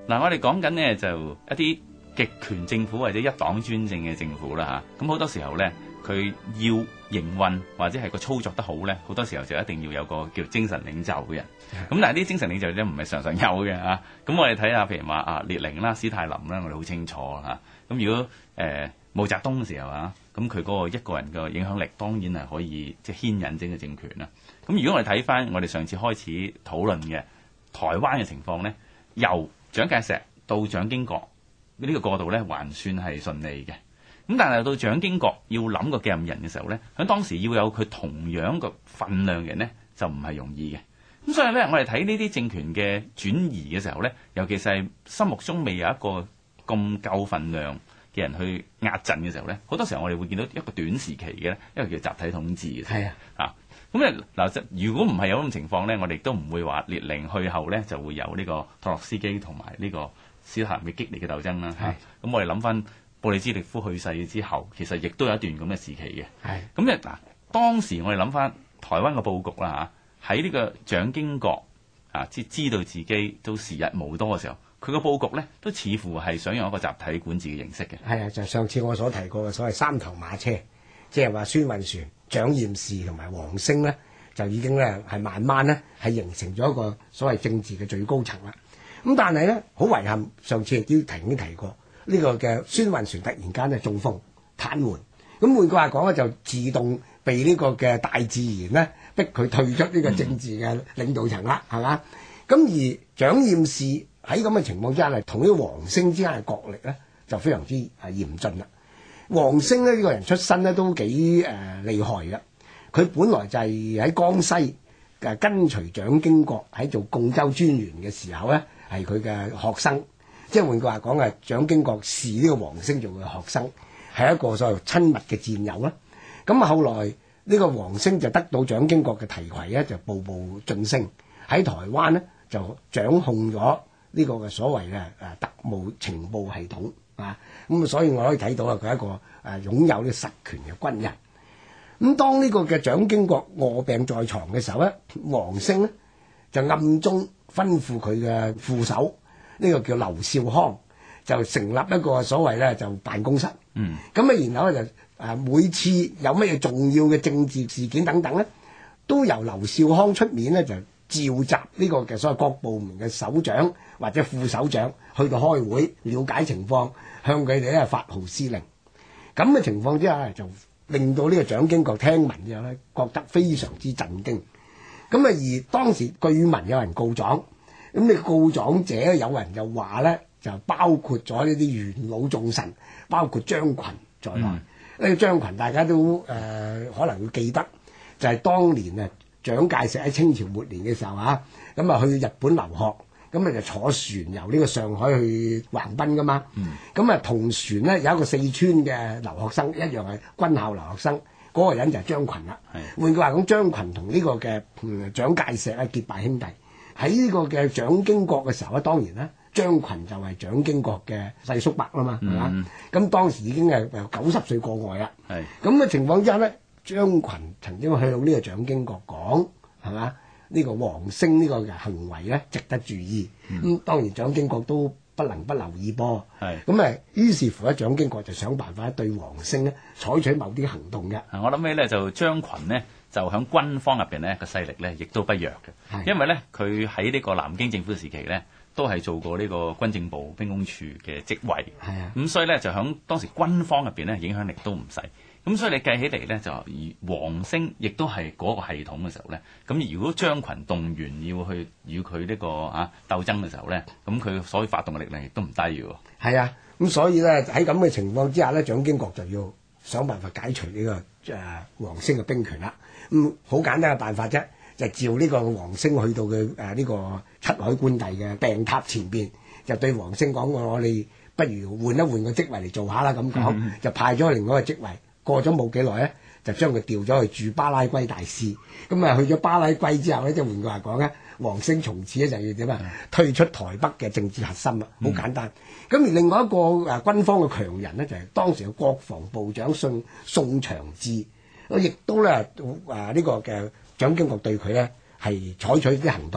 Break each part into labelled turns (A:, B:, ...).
A: 嗱，我哋講緊呢，就一啲極權政府或者一黨專政嘅政府啦嚇，咁好多時候咧，佢要營運或者係個操作得好咧，好多時候就一定要有個叫精神領袖嘅人。咁但係啲精神領袖咧唔係常常有嘅嚇。咁我哋睇下，譬如話列寧啦、史太林啦，我哋好清楚嚇。咁如果毛澤東嘅時候啊，咁佢嗰個一個人嘅影響力當然係可以即係牽引整個政權啦。咁如果我哋睇翻我哋上次開始討論嘅台灣嘅情況咧，由蔣介石到蔣經國呢個過渡咧，還算係順利嘅。咁但係到蔣經國要諗個繼任人嘅時候咧，喺當時要有佢同樣個份量嘅人咧，就唔係容易嘅。咁所以咧，我哋睇呢啲政權嘅轉移嘅時候咧，尤其是係心目中未有一個咁夠份量嘅人去壓陣嘅時候咧，好多時候我哋會見到一個短時期嘅一個叫集體統治嘅。係啊，咁嗱，如果唔係有咁情況咧，我哋都唔會話列寧去後咧就會有呢個托洛斯基同埋呢個史太林嘅激烈嘅鬥爭啦。咁我哋諗翻布里茲列夫去世之後，其實亦都有一段咁嘅時期嘅。咁嗱，當時我哋諗翻台灣嘅佈局啦嚇，喺呢個蔣經國知道自己都時日無多嘅時候，佢個佈局咧都似乎係想用一個集體管治嘅形式嘅。係啊，就上次我所提過嘅所謂三頭馬車，即係話孫運璇、蔣彥士同埋黃星咧，就已經咧係慢慢咧係形成咗一個所謂政治嘅最高層啦。咁但係咧好遺憾，上次亦都已經提過呢個嘅孫運璇突然間咧中風癱瘓，咁換句話講咧就自動被呢個嘅大自然咧逼佢退出呢個政治嘅領導層啦，係嘛？咁而蔣彥士喺咁嘅情況之下，係同呢個黃星之間嘅角力咧就非常之嚴峻啦。黃星呢個人出身咧都幾厲害嘅，佢本來就係喺江西跟隨蔣經國喺做贛州專員嘅時候咧，係佢嘅學生。即係換句話講，蔣經國視呢個黃星做佢嘅學生，係一個所謂親密嘅戰友啦。咁後來呢個黃星就得到蔣經國嘅提攜咧，就步步晉升喺台灣呢就掌控咗呢個嘅所謂嘅特務情報系統啊。咁所以我可以睇到佢係一個擁有呢實權嘅軍人。咁當呢個嘅蔣經國臥病在床嘅時候咧，黃星呢就暗中吩咐佢嘅副手。呢個叫劉少康，就成立一個所謂咧就辦公室。咁然後咧就每次有乜嘢重要嘅政治事件等等咧，都由劉少康出面咧就召集呢個嘅所謂各部門嘅首長或者副首長去到開會，了解情況，向佢哋咧發號施令。咁嘅情況之下就令到呢個蔣經國聽聞之後咧，覺得非常之震驚。咁而當時據聞有人告狀。咁你告狀者有人就話咧，就包括咗呢啲元老重臣，包括張群在內。呢個張群大家都可能會記得，就係當年啊蔣介石喺清朝末年嘅時候咁啊去日本留學，咁啊就坐船由呢個上海去橫濱噶嘛。咁啊同船咧有一個四川嘅留學生，一樣係軍校留學生，嗰個人就係張群啦。換句話講，張群同呢個嘅蔣介石結拜兄弟。喺呢個嘅蔣經國嘅時候咧，當然啦，張群就係蔣經國嘅細叔伯啦嘛，係嘛？咁當時已經係90歲過外啦。咁嘅情況之下咧，張群曾經向呢個蔣經國講，係嘛？呢個黃星呢個嘅行為咧，值得注意。咁當然蔣經國都不能不留意噃。咁於是乎咧，蔣經國就想辦法對黃星咧採取某啲行動嘅。我諗起咧就張群呢。就喺軍方入邊呢個勢力咧，亦都不弱嘅。因為咧，佢喺呢個南京政府時期咧，都係做過呢個軍政部兵工處嘅職位。咁所以咧，就喺當時軍方入邊咧，影響力都唔細。咁所以你計起嚟咧，就黃星亦都係嗰個系統嘅時候咧。咁如果張群動員要去與佢呢個鬥爭嘅時候咧，咁佢所以發動嘅力量亦都唔低嘅。係啊，咁所以咧喺咁嘅情況之下咧，蔣經國就要想辦法解除呢個黃星嘅兵權啦。好簡單嘅辦法啫，就召呢個黃星去到佢呢個七海官邸嘅病榻前邊，就對黃星講：我哋不如換一換個職位嚟做下啦。咁講就派咗另外一個職位。過咗冇幾耐咧，就將佢調咗去駐巴拉圭大使。咁去咗巴拉圭之後咧，即係換句話講咧，黃星從此咧就要點退出台北嘅政治核心啦。好簡單。咁而另外一個軍方嘅強人咧，就係當時嘅國防部長宋長志。亦都咧呢個嘅蔣經國對佢咧係採取啲行動，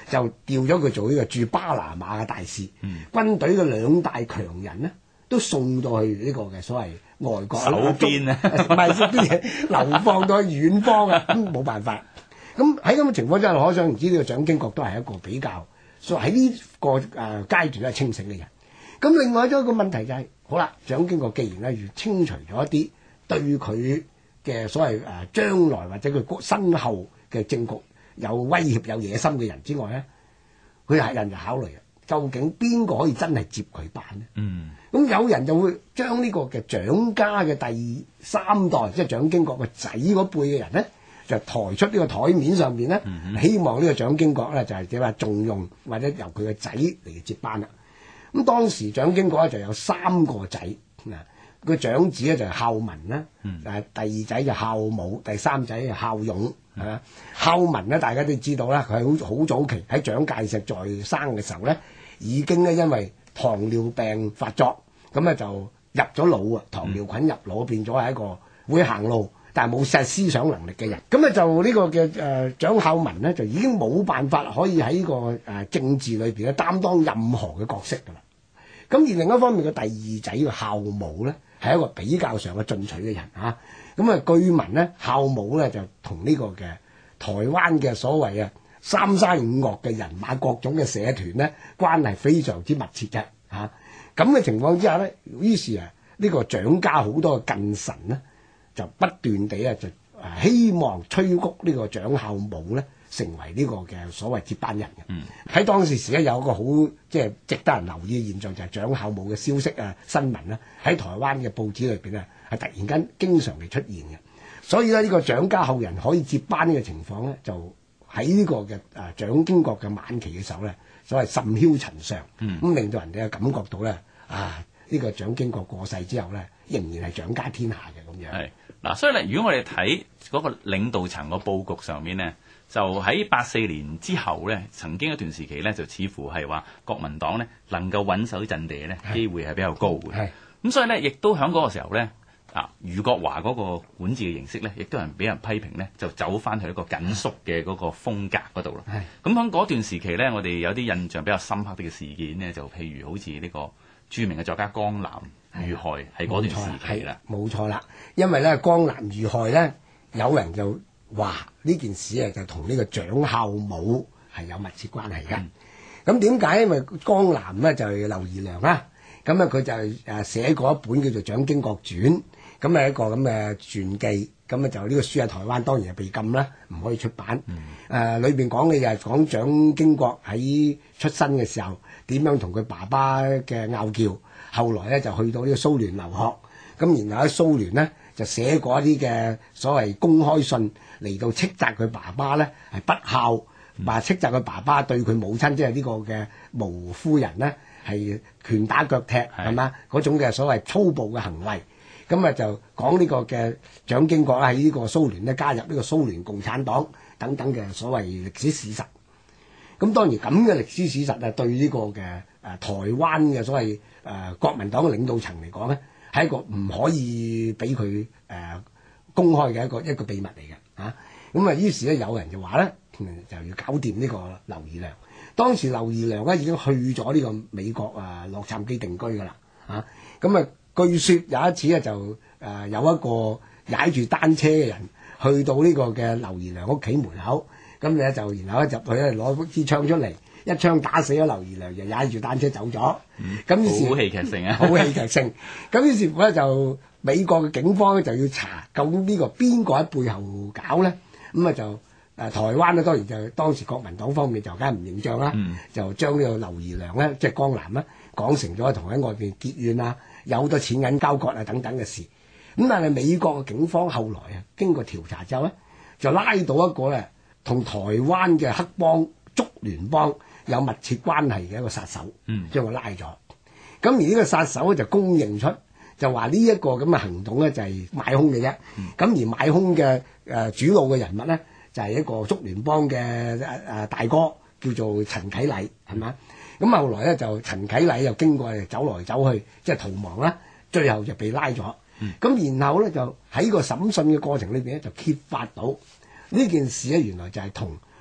B: 就調咗佢做呢個駐巴拿馬嘅大使。軍隊嘅兩大強人呢，都送到去呢個嘅所謂外國
A: 手邊啊，
B: 唔係啲嘢流放到去遠方啊，冇辦法。咁喺咁嘅情況之下，可想而知呢個蔣經國都係一個比較，所以喺呢個階段都係清醒嘅人。咁另外一個問題就係、好啦，蔣經國既然咧要清除咗一啲對佢嘅所謂將來或者佢身後嘅政局有威脅有野心嘅人之外咧，佢係人就考慮啊，究竟邊個可以真係接佢班呢？咁有人就會將呢個嘅蔣家嘅第三代，即係蔣經國個仔嗰輩嘅人咧，就抬出呢個台面上邊咧，希望呢個蔣經國咧就係點話重用或者由佢個仔嚟接班啦。咁當時蔣經國咧就有3個仔，個長子咧就係孝文啦，第二仔就孝武，第三仔就孝勇，係嘛？孝文咧大家都知道啦，佢係好早期喺蔣介石在生嘅時候咧，已經咧因為糖尿病發作，咁咧就入咗腦啊，糖尿菌入腦，變咗係一個會行路但係冇實思想能力嘅人。咁咧就呢個嘅蔣孝文咧就已經冇辦法可以喺呢個政治裏邊咧擔當任何嘅角色㗎啦。咁而另一方面嘅第二仔嘅孝武咧係一個比較上嘅進取嘅人嚇。咁據聞咧孝武咧就同呢個嘅台灣嘅所謂三山五岳嘅人馬各種嘅社團咧關係非常之密切嘅嚇。咁嘅情況之下咧，於是呢個蔣家好多嘅近臣咧就不斷地就希望催谷呢個蔣孝武咧成為呢個嘅所謂接班人嘅。喺當時咧有一個好即係值得人留意嘅現象，就係蔣孝武嘅消息新聞咧喺台灣嘅報紙裏邊係突然間經常地出現嘅。所以咧呢個蔣家後人可以接班呢個情況咧，就喺呢個嘅蔣經國嘅晚期嘅時候咧，所謂甚囂塵上，咁令到人哋感覺到咧呢個蔣經國過世之後咧，仍然係蔣家天下嘅咁樣。係
A: 嗱，所以咧，如果我哋睇嗰個領導層個佈局上面咧，就喺84年之後咧，曾經一段時期咧，就似乎係話國民黨咧能夠穩守陣地咧，機會係比較高嘅。咁所以咧，亦都喺嗰個時候咧，余國華嗰個管治嘅形式咧，亦都係俾人批評咧，就走翻去一個緊縮嘅嗰個風格嗰度咯。咁喺嗰段時期咧，我哋有啲印象比較深刻啲嘅事件咧，就譬如好似呢個著名嘅作家江南遇害係嗰段時期啦。
B: 冇錯啦，因為咧江南遇害咧，有人就話呢件事就同呢個蔣孝武係有密切關係嘅。咁點解？因為江南咧就係劉義良啦，咁佢就寫過一本叫做《蔣經國傳》，咁係一個咁嘅傳記，咁就呢個書喺台灣當然係被禁啦，唔可以出版。裏邊講嘅就係講蔣經國喺出生嘅時候點樣同佢爸爸嘅拗撬，後來咧就去到呢個蘇聯留學，咁然後喺蘇聯呢，就寫過一啲嘅所謂公開信嚟到斥責佢爸爸咧係不孝，話斥責佢爸爸對佢母親即係呢個嘅毛夫人呢，係拳打腳踢係嘛嗰種嘅所謂粗暴嘅行為。咁就講呢個嘅蔣經國喺呢個蘇聯咧加入呢個蘇聯共產黨等等嘅所謂歷史事實。咁當然咁嘅歷史事實對呢個嘅台灣嘅所謂國民黨嘅領導層嚟講咧，係一個唔可以俾佢公開嘅一個秘密嚟嘅嚇。咁於是咧有人就話咧就要搞掂呢個劉義良。當時劉義良咧已經去咗呢個美國洛杉磯定居㗎啦嚇。咁據說有一次咧就有一個踩住單車嘅人去到呢個嘅劉義良屋企門口，咁咧就然後入去咧攞支槍出嚟，一槍打死咗劉義良，就踩住單車走咗。咁於是
A: 好戲劇性啊！
B: 好戲劇性。咁於是乎咧就美國嘅警方咧就要查究竟呢個邊個喺背後搞咧。咁就台灣咧當然就當時國民黨方面就梗係唔認賬啦，就將呢個劉義良咧即係江南咧講成咗同喺外邊結怨啊，有好多錢銀交割啊等等嘅事。咁但係美國嘅警方後來經過調查之後咧，就拉到一個咧同台灣嘅黑幫竹聯幫有密切關係嘅一個殺手，將佢拉咗。咁而呢個殺手咧就公認出，就話呢一個咁嘅行動咧就係買兇嘅啫。咁而買兇嘅主腦嘅人物咧就係一個竹聯幫嘅大哥，叫做陳啟禮，係嘛？咁後來咧就陳啟禮又經過走來走去，即係逃亡啦，最後就被拉咗。咁然後咧就喺個審訊嘅過程裏邊咧就揭發到呢件事咧原來就係同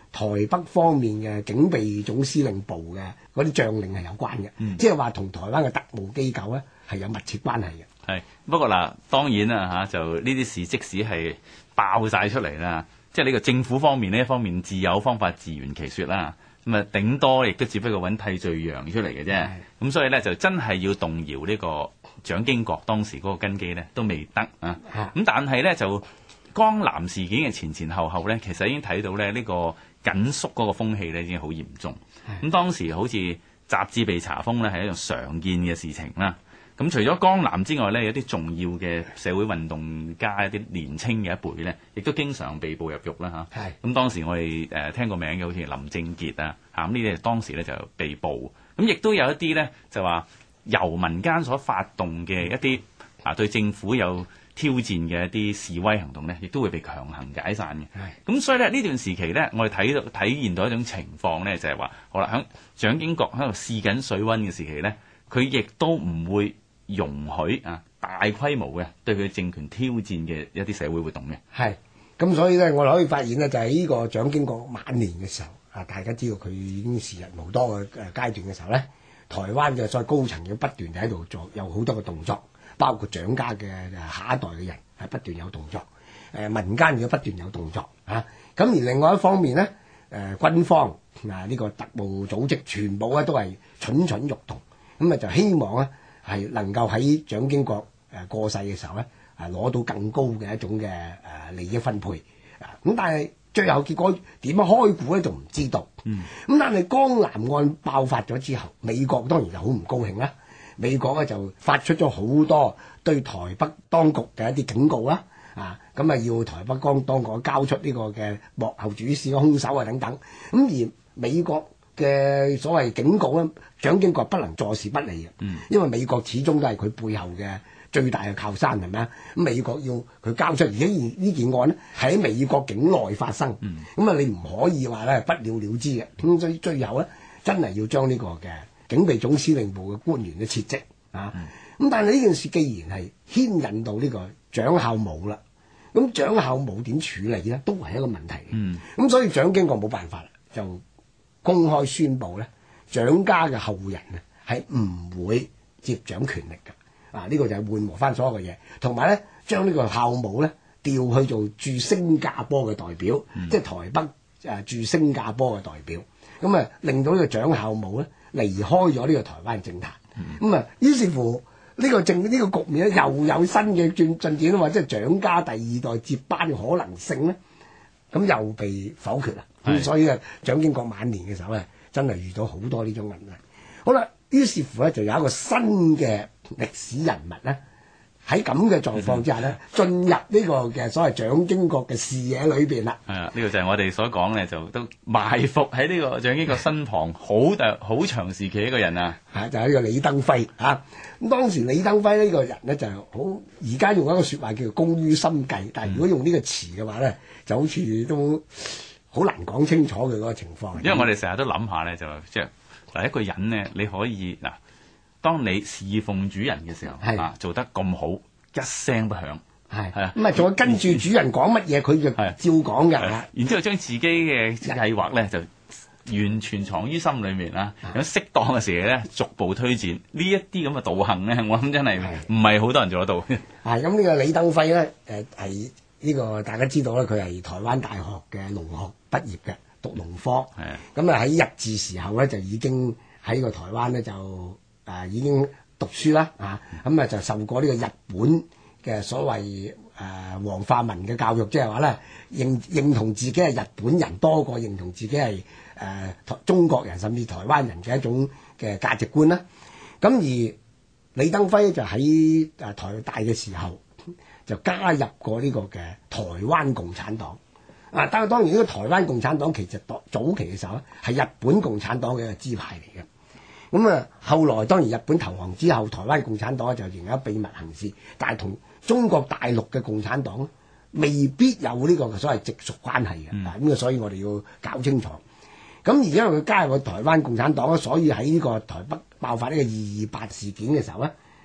B: 台北方面嘅警備總司令部嘅嗰啲將領係有關嘅，即係話同台灣嘅特務機構咧係有密切關係嘅。
A: 係不過嗱，當然啦就呢啲事即使係爆晒出嚟啦，即係呢個政府方面呢一方面自有方法自圓其說啦，咁啊頂多亦都只不過揾替罪羊出嚟嘅啫。咁所以咧就真係要動搖呢個蔣經國當時嗰個根基咧都未得啊。咁但係咧就江南事件嘅前後後咧，其實已經睇到咧呢個緊縮嗰個風氣咧已經好嚴重。咁當時好似雜誌被查封咧係一種常見嘅事情啦。咁除咗江南之外咧，有啲重要嘅社會運動家一啲年青嘅一輩咧，亦都經常被捕入獄啦嚇。咁當時我哋聽過名嘅好似林正傑啊，咁呢啲當時咧就被捕。咁亦都有一啲咧就話由民間所發動嘅一啲對政府有挑戰嘅一啲示威行動咧，亦都會被強行解散嘅。咁所以咧呢段時期咧，我哋體現到一種情況咧，就係話好啦，喺蔣經國喺度試緊水溫嘅時期咧，佢亦都唔會容許大規模嘅對佢政權挑戰嘅一啲社會活動嘅。
B: 係咁，所以咧我哋可以發現咧，就喺呢個蔣經國晚年嘅時候大家知道佢已經時日無多嘅階段嘅時候咧，台灣嘅所謂高層要不斷喺度做有好多嘅動作，包括蔣家嘅下一代嘅人係不斷有動作，民間要不斷有動作咁而另外一方面咧，軍方呢個特務組織全部咧都係蠢蠢欲動，咁就希望咧係能夠喺蔣經國過世嘅時候咧攞到更高嘅一種嘅利益分配咁但係最後結果點樣開估咧就唔知道。咁但係江南案爆發咗之後，美國當然就好唔高興啦。美國咧就發出咗好多對台北當局嘅一啲警告啦，咁要台北當局交出呢個嘅幕後主使嘅兇手等等。咁而美國嘅所謂警告咧，蔣經國不能坐視不理嘅，因為美國始終都係佢背後嘅最大嘅靠山，係咪啊？咁美國要佢交出，而且呢件案咧係喺美國境內發生，咁你唔可以話咧不了了之嘅。咁所以最後咧，真係要將呢個嘅警備總司令部嘅官員咧撤職咁但係呢件事既然係牽引到呢個蔣孝武啦，咁蔣孝武點處理咧，都係一個問題。咁所以蔣經國冇辦法啦，就公開宣布咧，蔣家嘅後人係唔會接掌權力嘅。呢個就係緩和翻所有嘅嘢，同埋咧將呢個孝武咧調去做駐新加坡嘅代表，即係台北駐新加坡嘅代表，咁令到呢個蔣孝武咧離開咗呢個台灣政壇，於是乎呢個局面咧又有新嘅進展啊嘛，即係蔣家第二代接班嘅可能性咧，咁又被否決啦。咁所以蔣經國晚年嘅時候咧，真係遇到好多呢種問題。好啦，於是乎咧就有一個新嘅歷史人物咧，喺咁嘅狀況之下咧，進入呢個嘅所謂蔣經國嘅視野裏邊啦。
A: 呢個就係我哋所講咧，就都埋伏喺呢個蔣經國身旁好長時期一個人
B: 就係呢個李登輝咁當時李登輝呢個人咧就好，而家用一個説話叫做工於心計，但係如果用呢個詞嘅話咧，就好似都好難講清楚佢嗰個情況。
A: 因為我哋成日都諗下咧，就即係嗱一個人咧，你可以嗱。當你侍奉主人嘅時候做得咁好，一聲不響，
B: 咁仲要跟住主人講乜嘢，佢就照講㗎。
A: 然之後將自己嘅計劃咧就完全藏於心裏面啦。咁適當嘅時候咧，逐步推薦呢一啲咁嘅道行咧，我諗真係唔係好多人做得到。
B: 咁呢個李登輝咧，係呢個大家知道咧，佢係台灣大學嘅農學畢業嘅，讀農科。咁喺日治時候咧，就已經喺個台灣咧就。已經讀書啦，咁就受過呢個日本嘅所謂黃化文嘅教育，即係話咧認同自己係日本人多過認同自己係中國人甚至台灣人嘅一種嘅價值觀啦。咁而李登輝就喺台大嘅時候就加入過呢個嘅台灣共產黨。但係當然呢個台灣共產黨其實早期嘅時候咧係日本共產黨嘅一個支派嚟嘅。咁後來當然日本投降之後，台灣共產黨就仍然秘密行事，但係同中國大陸嘅共產黨未必有呢個所謂直屬關係嘅。咁所以我哋要搞清楚。咁而因為佢加入個台灣共產黨，所以喺呢個台北爆發呢個228事件嘅時候咧，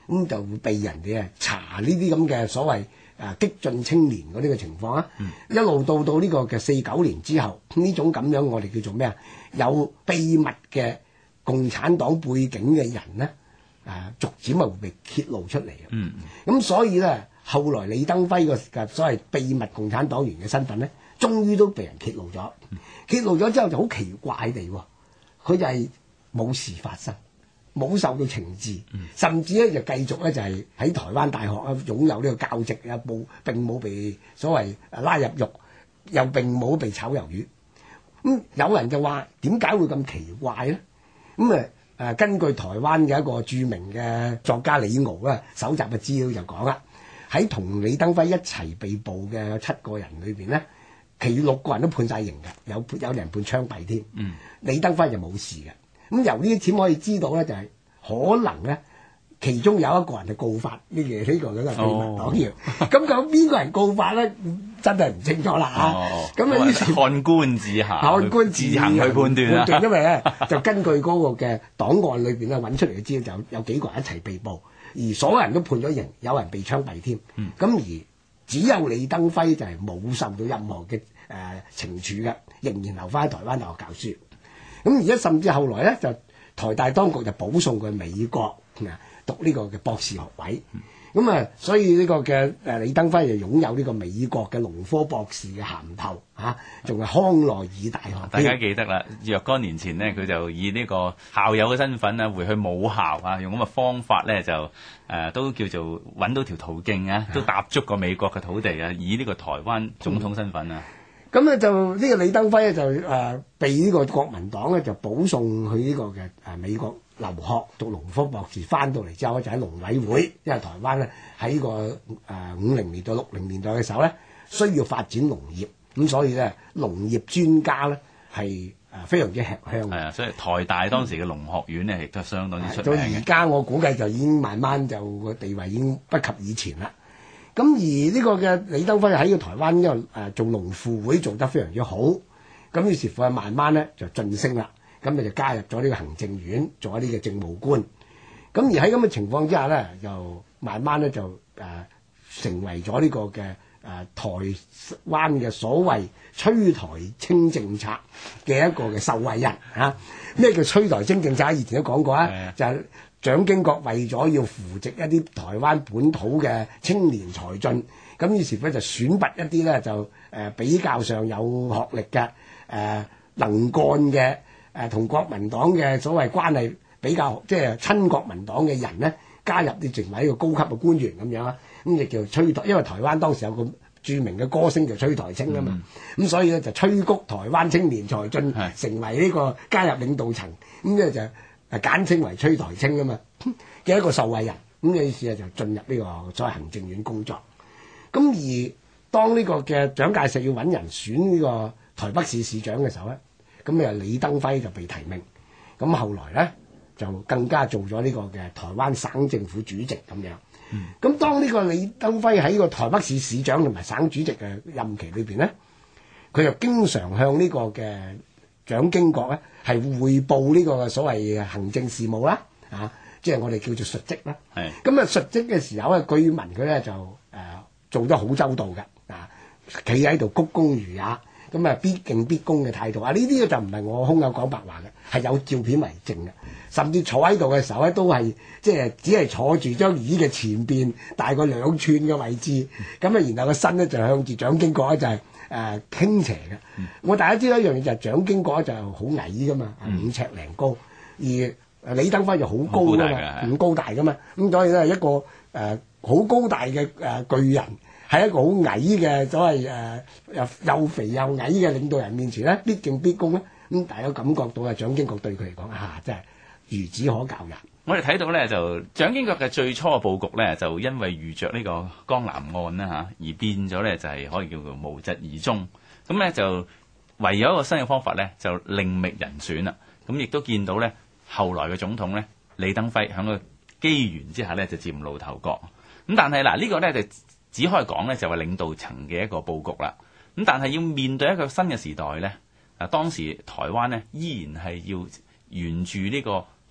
B: 咁就會被人哋查呢啲咁嘅所謂激進青年嗰啲嘅情況啊。一路到呢個嘅49年之後，呢種咁樣我哋叫做咩啊？有秘密嘅共產黨背景嘅人咧，逐漸會被揭露出嚟嘅。咁所以咧，後來李登輝嘅所謂秘密共產黨員嘅身份咧，終於都被人揭露咗。揭露咗之後就好奇怪地，佢就係冇事發生，冇受到懲治，甚至咧就繼續咧就係喺台灣大學擁有呢個教席啊，並冇被所謂拉入獄，又並冇被炒魷魚。有人就話點解會咁奇怪咧？根據台灣嘅一個著名嘅作家李敖咧搜集嘅資料就講啦，喺同李登輝一齊被捕嘅7個人裏邊咧，其餘6個人都判晒刑嘅，有人判槍斃添。李登輝就冇事嘅。咁由呢啲點可以知道咧，就係可能咧，其中有一個人係告發呢個咁嘅秘密黨員。咁究竟邊個人告發咧？真係唔清楚啦嚇。咁於是
A: 看官治下，
B: 看官
A: 自行去判斷啦。
B: 因為咧就根據嗰個嘅檔案裏邊咧揾出嚟嘅資料，就有幾個人一齊被捕，而所有人都判咗刑，有人被槍斃添。咁而只有李登輝就係冇受到任何嘅懲處嘅，仍然留翻喺台灣大學教書。咁而家甚至後來咧，就台大當局就保送佢去美國讀呢個嘅博士學位。所以呢個嘅李登輝就擁有呢個美國嘅農科博士嘅銜頭嚇，仲係康奈爾大學。
A: 大家記得啦，若干年前呢，佢就以呢個校友嘅身份啊，回去母校啊，用咁嘅方法咧就都叫做揾到條途徑啊，都踏足過美國嘅土地啊，以呢個台灣總統身份啊。
B: 咁咧就呢個李登輝咧就被呢個國民黨咧就保送去呢個嘅美國留學讀農科博士，翻到嚟之後就喺農委會，因為台灣咧喺個50年代60年代嘅時候咧需要發展農業，咁所以咧農業專家咧係非常之吃香。
A: 係啊，所以台大當時嘅農學院咧亦都相當之出名嘅。
B: 到而家我估計就已經慢慢就個地位已經不及以前啦。咁而呢個嘅李登輝喺個台灣因為做農輔會做得非常之好，咁於是乎慢慢咧就晉升啦，咁就加入咗呢個行政院做一啲嘅政務官。咁而喺咁嘅情況之下咧，就慢慢咧就成為咗呢個嘅台灣嘅所謂催台青政策嘅一個嘅受惠人嚇。咩叫催台青政策？以前都講過啊，就係蔣經國為咗要扶植一啲台灣本土嘅青年才俊，咁於是乎就選拔一啲咧就比較上有學歷嘅能幹嘅同國民黨嘅所謂關係比較即係親國民黨嘅人咧，加入啲成為一個高級嘅官員咁樣啊，咁亦叫催台，因為台灣當時有個著名嘅歌星叫催台青啊嘛，咁所以咧就催谷台灣青年才俊成為呢個加入領導層，咁咧就簡稱為催台青啊嘛嘅一個受惠人，咁嘅意思就進入呢個所謂行政院工作。咁而當呢個嘅蔣介石要揾人選呢個台北市市長嘅時候咧，咁李登輝就被提名，咁後來咧就更加做咗呢個嘅台灣省政府主席咁樣。咁當呢個李登輝喺個台北市市長同埋省主席嘅任期裏邊咧，佢就經常向呢個嘅蔣經國咧係匯報呢個所謂行政事務啦，即係我哋叫做述職啦。咁述職嘅時候咧，據聞佢咧就做得好周到嘅，企喺度鞠躬如也，咁必敬必恭嘅態度。呢啲就唔係我空口講白話嘅，係有照片為證嘅。甚至坐喺度嘅時候咧，都係即係只係坐住張椅嘅前邊，大概2寸嘅位置。咁然後個身咧就向住蔣經國咧就係傾斜嘅。我大家知道一樣嘢就係蔣經國就好矮噶嘛，5尺零高，而李登輝就好高噶嘛，咁高大噶嘛。咁所以咧一個好高大嘅巨人喺一個好矮嘅所謂又肥又矮嘅領導人面前咧，必敬必恭咧。咁大家感覺到蔣經國對佢嚟講真係孺子可教人。
A: 我哋睇到咧，就蔣經國嘅最初嘅佈局咧，就因為遇着呢個江南案啦而變咗咧，就係可以叫做無疾而終。咁咧就唯有一個新嘅方法咧，就另覓人選啦。咁亦都見到咧，後來嘅總統咧，李登輝喺個機緣之下咧，就嶄露頭角。咁但係嗱，呢個咧就只可以講咧，就係領導層嘅一個佈局啦。咁但係要面對一個新嘅時代咧，當時台灣咧依然係要沿住呢個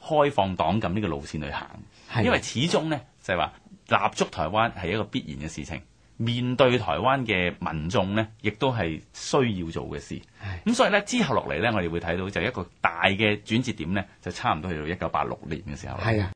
A: 開放黨禁呢個路線去行，
B: 係
A: 因為始終呢，就係話立足台灣係一個必然嘅事情，面對台灣嘅民眾呢，亦都係需要做嘅事。咁所以呢，之後落嚟呢，我哋會睇到就一個大嘅轉折點呢，就差唔多去到1986年嘅時候。
B: 係啊。